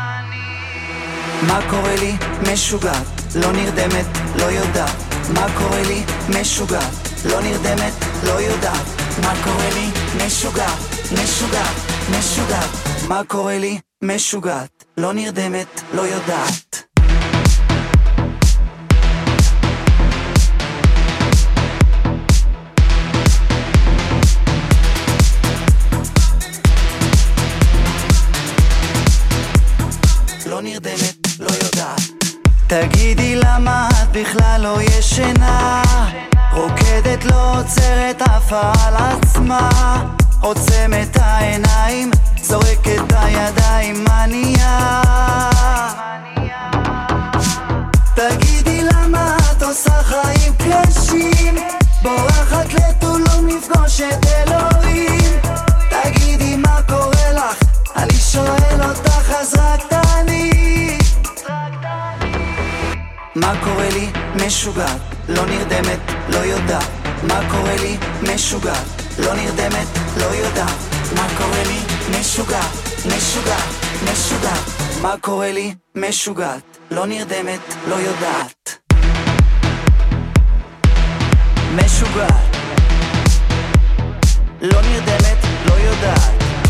מה קורה לי? משוגעת, לא נרדמת, לא יודעת. מה קורה לי? משוגעת, לא נרדמת, לא יודעת. מה קורה לי? משוגעת, משוגעת, משוגעת. מה קורה לי? משוגעת, לא נרדמת, לא יודעת. לא נרדמת, לא יודעת. תגידי למה את בכלל לא ישנה, רוקדת לא עוצרת עפה על עצמה, עוצמת העיניים, זורקת הידיים, מניעה. תגידי למה את עושה חיים קשים, בורחת לטולום לפגוש את אלוהים. תגידי מה קורה לך, אני שואל אותך אז רק תעני. מה קורה לי? משוגעת, לא נרדמת, לא יודעת. מה קורה לי? משוגעת, לא נרדמת, לא יודעת. מה קורה לי? משוגעת, משוגעת, משוגעת. מה קורה לי? משוגעת, לא נרדמת, לא יודעת. משוגעת, לא נרדמת, לא יודעת.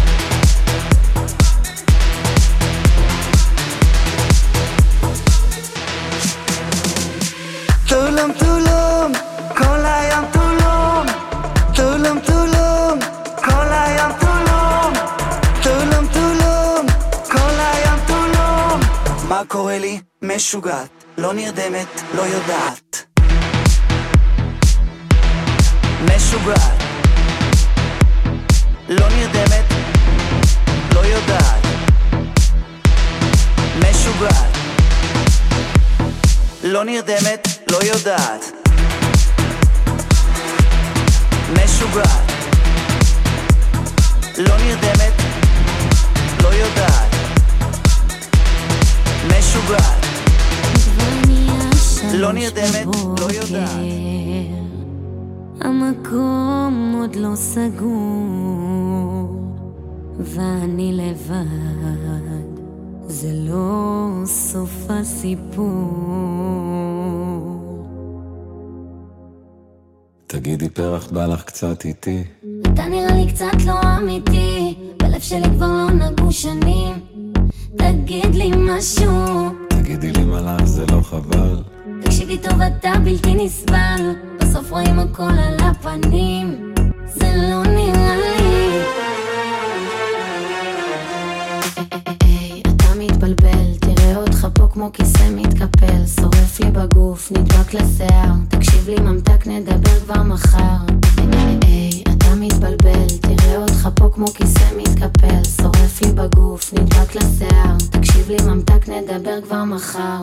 טולום טולום, כל הים טולום. טולום טולום, כל הים טולום. טולום טולום, כל הים טולום. מה קורה לי? משוגעת, לא נרדמת, לא יודעת. משוגעת, לא נרדמת, לא יודעת. משוגעת, לא נרדמת, לא יודעת. משוגעת, לא נרדמת, לא יודעת. משוגעת, לא נרדמת, לא יודעת. המקום עוד לא סגור ואני לבד, זה לא סוף הסיפור. תגידי פרח בא לך קצת איתי, אתה נראה לי קצת לא אמיתי, בלב שלי כבר לא נגעו שנים. תגיד לי משהו, תגידי לי מה לך זה לא חבל. תקשיבי טוב אתה בלתי נסבל, בסוף רואים הכל על הפנים, זה לא נראה לי. אתה מתבלבל, תראה אותך פה כמו כיסא מתקפל, שורף לי בגוף, נדבק לשיער, תקשיב לי ממתק נדבר כבר מחר. אתה מתבלבל, תראה אותך פה כמו כיסא מתקפל, שורף לי בגוף, נדבק לשיער, תקשיב לי ממתק נדבר כבר מחר.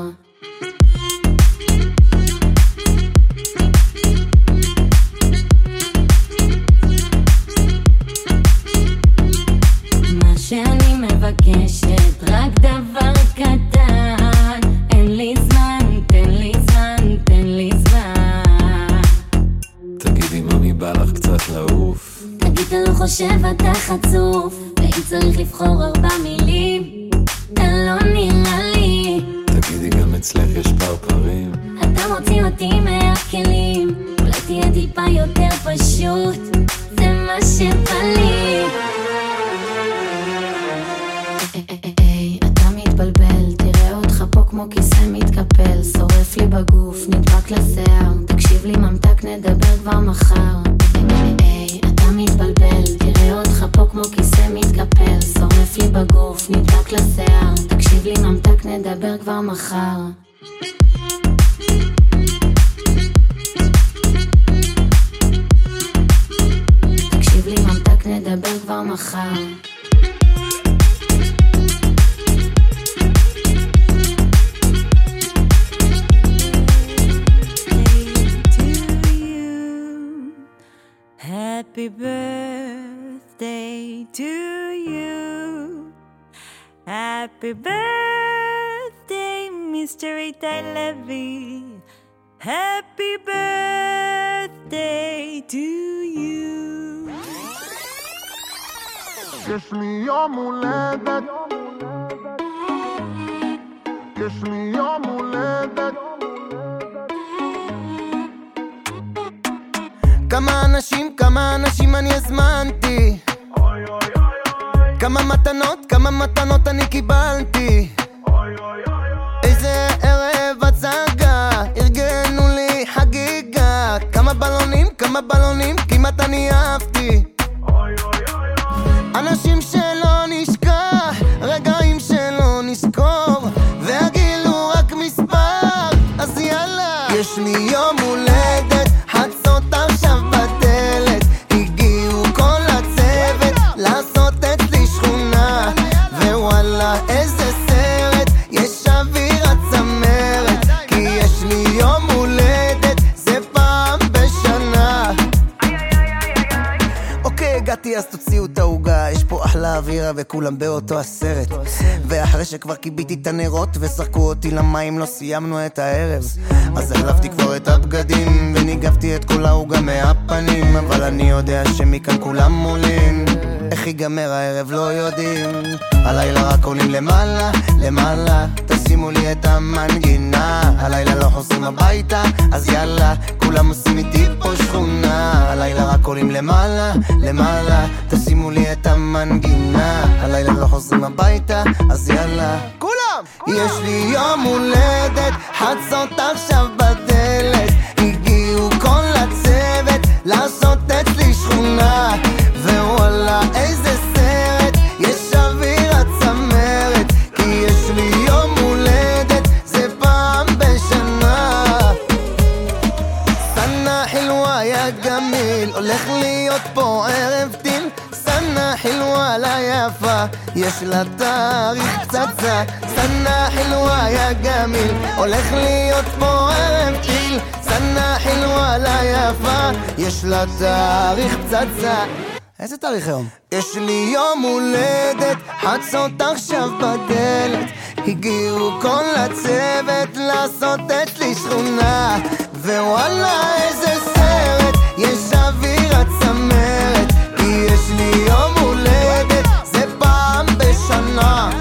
מה שאני מבקשת, רק דבר קטן, אין לי זמן, תן לי זמן, תן לי זמן. תגידי ממי בא לך קצת לעוף, תגיד אתה לא חושב אתה חצוף, ואם צריך לבחור 4 מילים, אתה לא נראה לי. תגידי גם אצלך יש פרפרים, אתה מוציא אותי מהכלים, אולי תהיה טיפה יותר פשוט, זה מה שבא לי. אתה מתבלבל, תראה אותך פה כמו כיסא מתקפל, שורף לי בגוף, נדבק לשיער, תקשיב לי ממתק נדבר כבר מחר. אתה מתבלבל, תראה אותך פה כמו כיסא מתקפל, שורף לי בגוף, נדבק לשיער, תקשיב לי ממתק נדבר כבר מחר. תקשיב לי ממתק נדבר כבר מחר. Happy birthday to you. Happy birthday Mr. Itai Levy. Happy birthday to you. יש לי יום הולדת, יש לי יום הולדת. כמה אנשים אני הזמנתי, כמה מתנות אני קיבלתי. איזה ערב הצגה, ארגנו לי חגיגה. כמה בלונים, כמעט אני אהבתי. אנשים שלא נשכח, רגעים שלא נזכור, והגיל הוא רק מספר, אז יאללה. יש לי יום הולדת, חצות עכשיו בדלת, הגיעו כל הצוות לעשות אצלי שכונה, ווואלה איזה סרט, יש אווירה צמרת, כי יש לי יום הולדת, זה פעם בשנה. אוקיי, הגעתי אז תוציאו את ההוגה, יש פה אחלה אווירה וכולם באותו הסרט, ואחרי שכבר קיביתי את הנרות ושחקו אותי למים לא סיימנו את הערב, אז החלפתי כבר את הבגדים וניגבתי את כל ההוגה מהפנים, אבל אני יודע שמכאן כולם עולים, איך ייגמר הערב לא יודעים. הלילה רק עולים למעלה, למעלה, תשימו לי את המנגינה. הלילה לא חוזרים הביתה, אז יאללה, כולם עושים איתי פה שכונה. הלילה רק עולים למעלה, למעלה, תשימו לי את המנגינה. הלילה לא חוזרים הביתה, אז יאללה, כולם. יש לי יום הולדת, חצות עכשיו בדלת, הגיעו כל הצוות לעשות אצלי שכונה, ווואלה איזה סרט, יש אווירה צמרת, כי יש לי יום הולדת, זה פעם בשנה. סנה חילווה יא גמיל, הולך להיות פה ערב טיל. סנה חילווה לה יפה, יש לה תאריך פצצה. סנה חילווה יא גמיל, הולך להיות פה ערב טיל. סנה חילווה לה יפה, יש לה תאריך פצצה. איזה תאריך היום? יש לי יום הולדת, חצות עכשיו בדלת, הגיעו כל הצוות לעשות אצלי שכונה, ווואלה איזה סרט, יש אווירה צמרת, כי יש לי יום הולדת, זה פעם בשנה.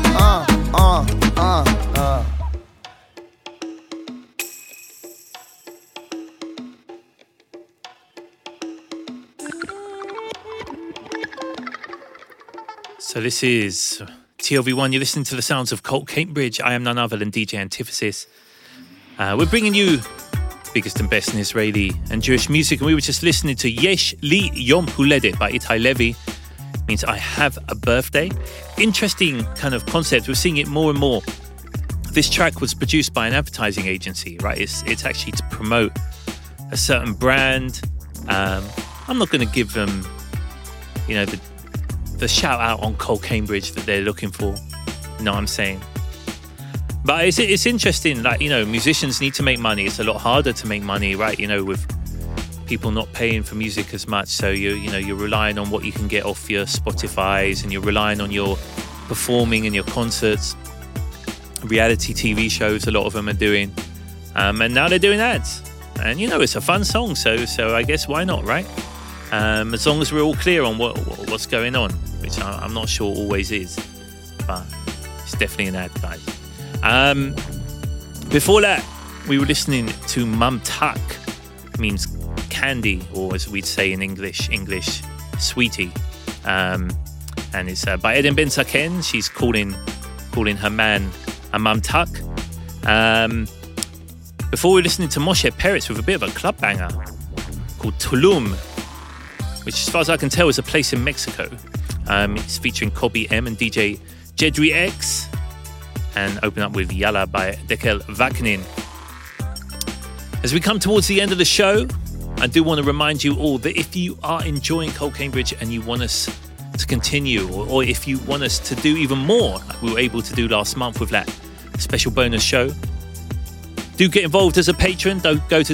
So this is TLV1. You're listening to the sounds of Colt Cambridge. I am none other than DJ Antithesis. We're bringing you biggest and best in Israeli and Jewish music, and we were just listening to Yesh Li Yom Huledet by Itai Levy. Means I have a birthday. Interesting kind of concept. We're seeing it more and more. This track was produced by an advertising agency, right? It's actually to promote a certain brand. I'm not going to give them, you know, the shout out on Colt Cambridge that they're looking for. You know what I'm saying? But it's interesting, like, you know, musicians need to make money. It's a lot harder to make money, right? You know, with people not paying for music as much. So you're relying on what you can get off your Spotify's, and you're relying on your performing and your concerts. Reality TV shows, a lot of them are doing. And now they're doing ads. And, you know, it's a fun song. So I guess why not, right? As long as we're all clear on what's going on, which I'm not sure always is, but it's definitely an ad, guys. Before that, we were listening to Mamtak, means candy, or as we'd say in English, sweetie. And it's by Eden Ben Saken. She's calling her man a Mamtak. Before we were listening to Moshe Peretz with a bit of a club banger called Tulum, which as far as I can tell is a place in Mexico. It's featuring Kobe M and DJ Jedri X, and open up with Yalla by Dekel Vaknin. As we come towards the end of the show, I do want to remind you all that if you are enjoying Colt Cambridge and you want us to continue, or if you want us to do even more, like we were able to do last month with that special bonus show, do get involved as a patron. Go to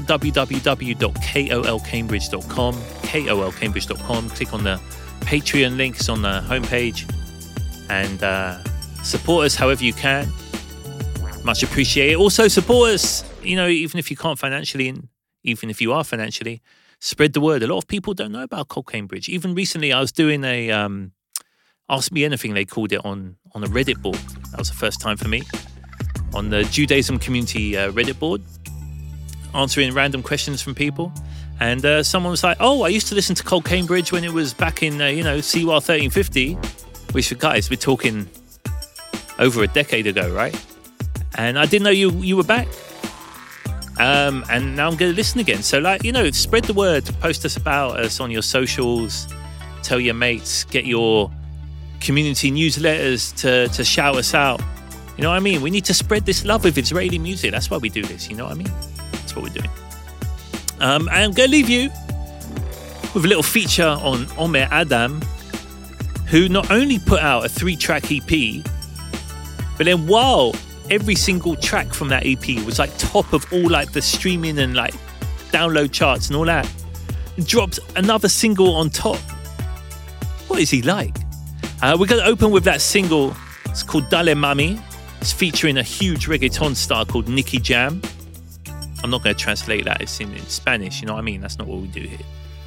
www.kolcambridge.com, click on the Patreon links on the homepage, and support us however you can. Much appreciated. Also support us, you know, even if you can't financially, and even if you are financially, spread the word. A lot of people don't know about Cole Cambridge. Even recently I was doing a Ask Me Anything, they called it, on a Reddit board. That was the first time for me. On the Judaism community Reddit board, answering random questions from people. And someone was like, oh, I used to listen to Cole Cambridge when it was back in, CWAR 1350. Which, guys, we're talking over a decade ago, right? And I didn't know you were back. And now I'm going to listen again. So, spread the word. Post us about us on your socials. Tell your mates. Get your community newsletters to shout us out. You know what I mean? We need to spread this love of Israeli music. That's why we do this. You know what I mean? That's what we're doing. I'm going to leave you with a little feature on Omer Adam, who not only put out a 3-track EP, but then while every single track from that EP was top of all the streaming and download charts and all that, dropped another single on top. What is he like? We're going to open with that single. It's called Dale Mami. It's featuring a huge reggaeton star called Nicky Jam. I'm not going to translate that. It's in Spanish, you know what I mean? That's not what we do here.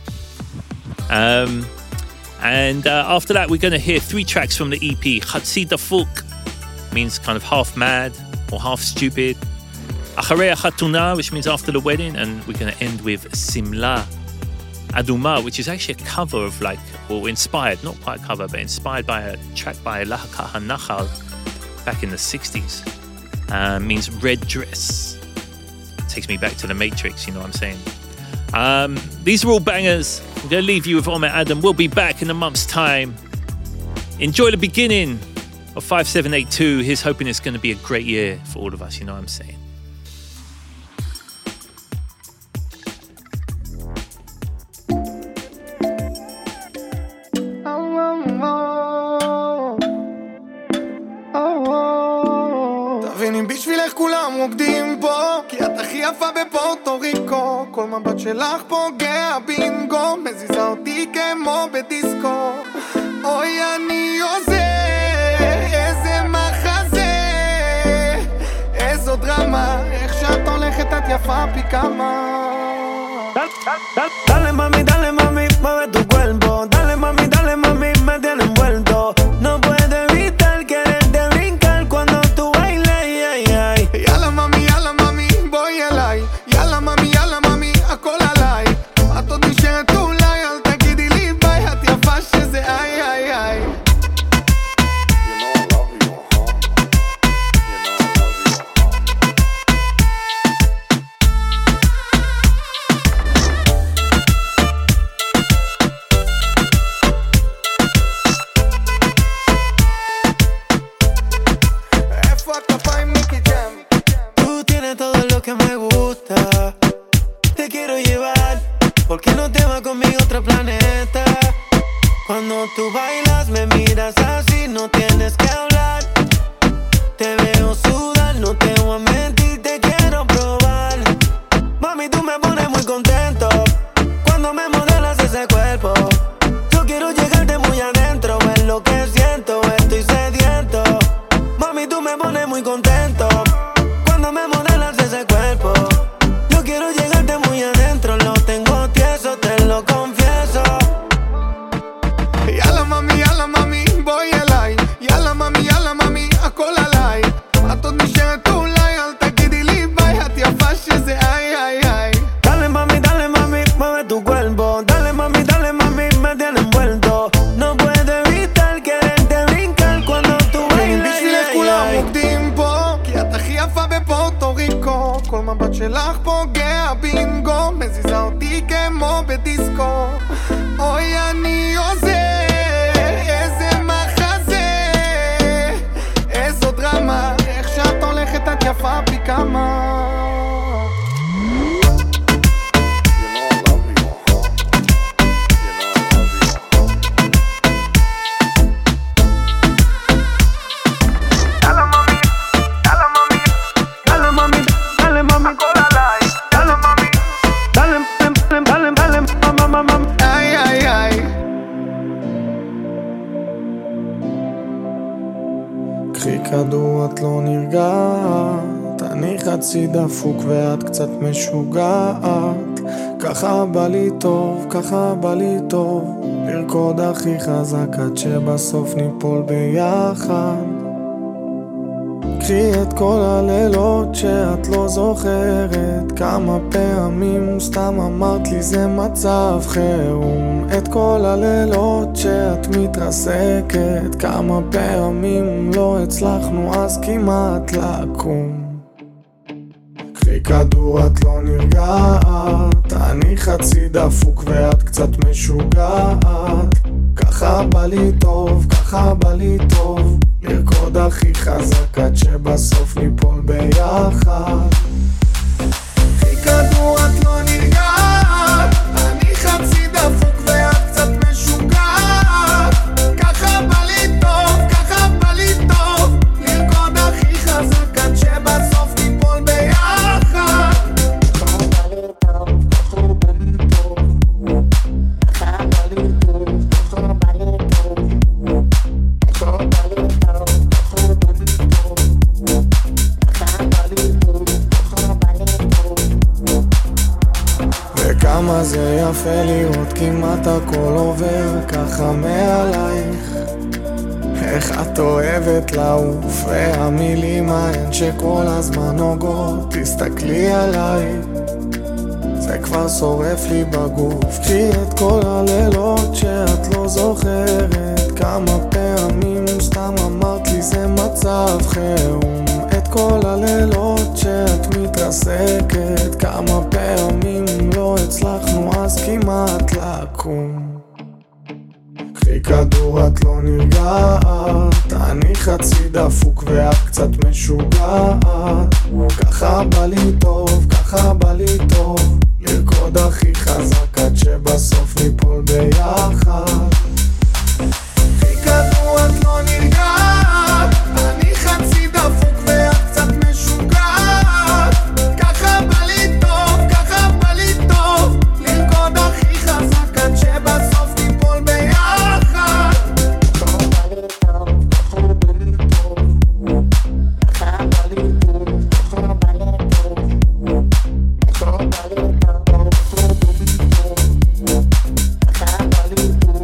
And after that, we're going to hear 3 tracks from the EP. Chatzi Dafuk means kind of half mad or half stupid. Acharei Chatuna, which means after the wedding. And we're going to end with Simla Aduma, which is actually a cover of inspired, not quite a cover, but inspired by a track by Lahaka Hanachal back in the 60s. Means red dress. Takes me back to the Matrix, you know what I'm saying? These are all bangers. I'm going to leave you with Omer Adam. We'll be back in a month's time. Enjoy the beginning of 5782. Here's hoping it's going to be a great year for all of us, you know what I'm saying? בשבילך כולם רוקדים פה, כי את הכי יפה בפורטו ריקו. כל מבט שלך פוגע בינגו, מזיזה אותי כמו בדיסקו. אוי אני עוזר, איזה מחזה, איזו דרמה, איך שאת הולכת את יפה פי כמה. Dale mami, mueve tu cuerpo. Dale mami, me tiene envuelto. No puedo evitar quererte brincar cuando tú bailes. Yalla mami, בואי אליי. יאללה mami, הכל עליי. את עוד נשארת אולי, אל תגידי לי ביי. את יפה שזה איי. ¿Por qué no te vas conmigo a otro planeta? Cuando tú bailas me miras así, no tienes que hablar. Te veo sudar, no te voy a mentir, te quiero probar. Mami, tú me pones muy contento cuando me modelas ese cuerpo. Yo quiero llegarte muy adentro, ver lo que siento, estoy sediento. Mami, tú me pones muy contento cuando me modelas ese cuerpo. Yo quiero llegarte muy adentro, lo tengo tieso, te lo confieso. Yalla mami, בואי אליי. יאללה mami, הכל עליי. את עוד נשארת אולי, אל תגידי לי ביי. את יפה שזה איי. Dale mami, mueve tu cuerpo. Dale mami, me tiene envuelto. No puedo evitar quererte brincar cuando tú bailes. בשבילך כולם רוקדים פה, כי את הכי יפה בפורטו ריקו. כל מבט שלך פוגע בינגו, מזיזה אותי כמו בדיסקו. אוי אני עוזר, איזה מחזה, איזו דרמה, איך שאת הולכת את יפה פי כמה. קחי כדור את לא נרגעת, אני חצי דפוק ואת קצת משוגעת, ככה בא לי טוב, ככה בא לי טוב, לרקוד הכי חזק עד שבסוף ניפול ביחד. קחי את כל הלילות שאת לא זוכרת, כמה פעמים סתם אמרת לי זה מצב חירום. את כל הלילות שאת מתרסקת, כמה פעמים לא הצלחנו אז כמעט לקום. קחי כדור את לא נרגעת, אני חצי דפוק ואת קצת משוגעת, ככה בא לי טוב, ככה בא לי טוב, לרקוד הכי חזק עד שבסוף ניפול ביחד. קחי כדור את לא נרגעת, אני חצי דפוק ואת קצת משוגעת, ככה בא לי טוב, ככה בא לי טוב, לרקוד הכי חזק עד שבסוף ניפול ביחד. ככה בא לי טוב, ככה בא לי טוב, ככה בא לי טוב, ככה בא לי טוב, ככה בא לי טוב, ככה בא לי טוב, ככה בא לי טוב, ככה בא לי טוב. וכמה זה יפה לראות כמעט הכל עובר ככה מעלייך, איך את אוהבת לעוף, והמילים ההן שכל הזמן נוגעות, תסתכלי עליי, זה כבר שורף לי בגוף. קחי את כל הלילות שאת לא זוכרת, כמה פעמים סתם אמרת לי זה מצב חירום. את כל הלילות שאת מתרסקת, כמה פעמים לא הצלחנו אז כמעט לקום. קחי כדור את לא נרגעת, אני חצי דפוק ואת קצת משוגעת, ככה בא לי טוב, ככה בא לי טוב, לרקוד הכי חזק עד שבסוף ניפול ביחד. קחי כדור את לא נרגעת, אני חצי דפוק ואת קצת משוגעת, ככה בא לי טוב, ככה בא לי טוב, לרקוד הכי חזק עד שבסוף ניפול ביחד. ככה בא לי טוב, ככה בא לי טוב, ככה בא לי טוב, ככה בא לי טוב, ככה בא לי טוב, ככה בא לי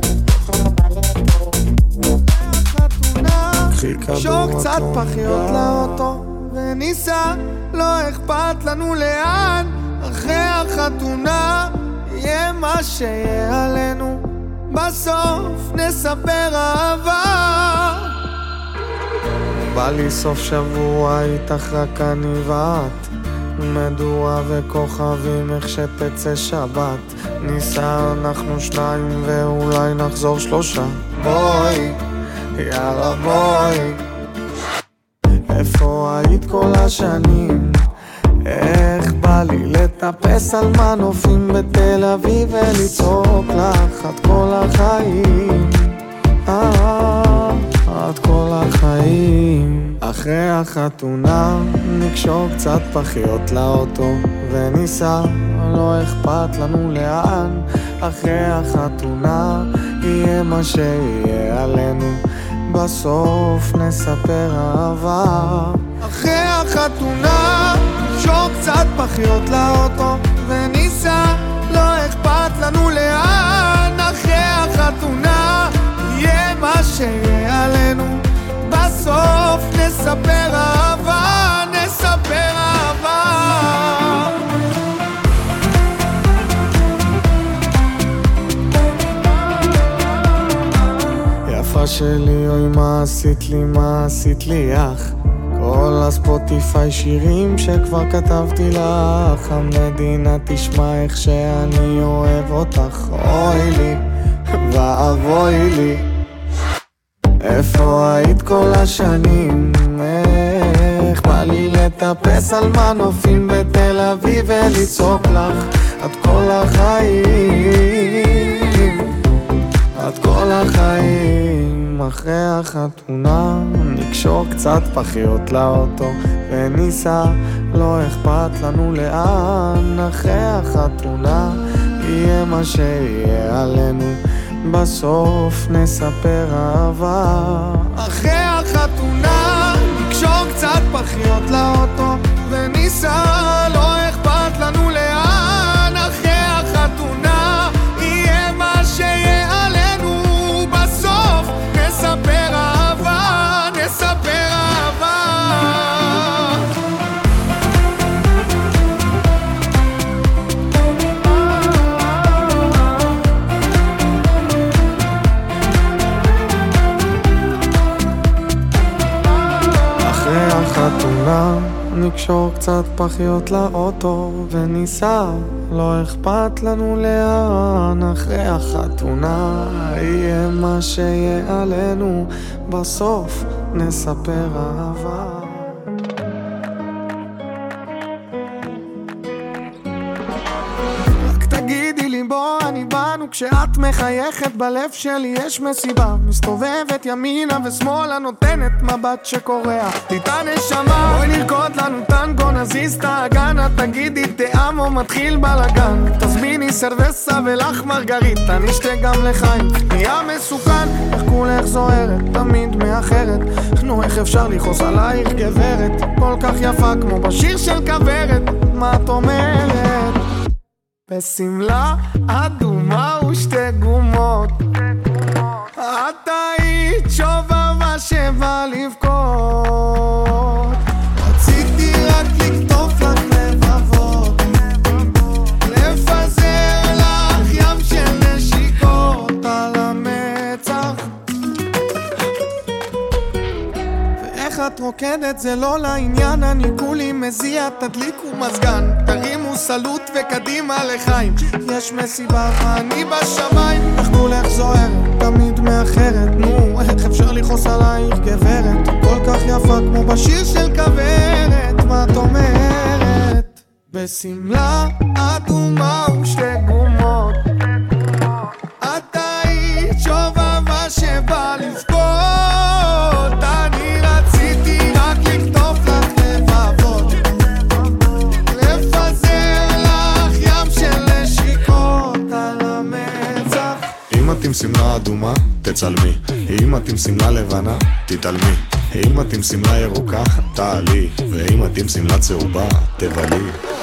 טוב. שור קצת פחיות לאוטו וניסע, לא אכפת לנו לאן, אחרי החתונה יהיה מה שיהיה עלינו, בסוף נספר אהבה. בא לי סוף שבוע איתך רק אני ואת, מדורה וכוכבים איך שתצא שבת, ניסע אנחנו שניים ואולי נחזור שלושה. בואי יאללה בואי, איפה היית כל השנים, איך בא לי לטפס על מנופים בתל אביב ולצעוק לך עד כל החיים, עד כל החיים. אחרי החתונה נקשור קצת פחיות לאוטו וניסע, לא אכפת לנו לאן, אחרי החתונה יהיה מה שיהיה עלינו, בסוף נספר אהבה. אחרי החתונה נקשור קצת פחיות לאוטו וניסע, לא אכפת לנו לאן, אחרי החתונה יהיה מה שיהיה עלינו, בסוף נספר אהבה, נספר אהבה. יפה שלי אוי מה עשית לי, מה עשית לי אח, כל הספוטיפיי שירים שכבר כתבתי לך, המדינה תשמע איך שאני אוהב אותך, אוי לי ואבוי לי, איפה היית כל השנים, איך בא לי לטפס על מנופים בתל אביב ולצעוק לך עד כל החיים, עד כל החיים. אחרי החתונה נקשור קצת פחיות לאוטו וניסע, לא אכפת לנו לאן, אחרי החתונה יהיה מה שיהיה עלינו, בסוף נספר אהבה. אחרי החתונה נקשור קצת פחיות לאוטו וניסע נקשור קצת פחיות לאוטו וניסע, לא אכפת לנו לאן. אחרי החתונה יהיה מה שיהיה עלינו, בסוף נספר אהבה. תגידי לי בוא אני באנו, כשאת מחייכת בלב שלי יש מסיבה. מסתובבת ימינה ושמאלה נותנת מבט שקורע לי את הנשמה. בואי נרקוד לנו טנגו נזיז את האגנה, תגידי תאמו מתחיל בלגן. תזמיני סרבסה ולך מרגריטה, נשתה גם לחיים נהיה מסוכן. איך כולך זוהרת תמיד מאחרת, נו איך אפשר לכעוס עלייך גברת, כל כך יפה כמו בשיר של כברת. מה את אומרת? בסמלה אדומה ושתי גומות, את היית שובבה שבא לבכות. רציתי רק לכתוב לך לבבות, לפזר לך ים של נשיקות על המצח. ואיך את רוקדת זה לא לעניין, אני כולי מזיע, תדליקו מזגן, תרימו סלוט וקדימה לחיים. יש מסיבה אני בשמיים, איך כולך זוהרת תמיד מאחרת, נו איך אפשר לכעוס עלייך גברת, כל כך יפה כמו בשיר של כברת. מה את אומרת? בסמלה אדומה ושתי גומות, את היית שובבה שבא לבכות. אני רציתי רק לכתוב לך לבבות, לפזר לך ים של נשיקות על המצח. אם את עם סמלה אדומה תצלמי, אם את עם סמלה לבנה תתעלמי, אם את עם סמלה ירוקה תעלי, ואם את עם סמלה צהובה תבלי.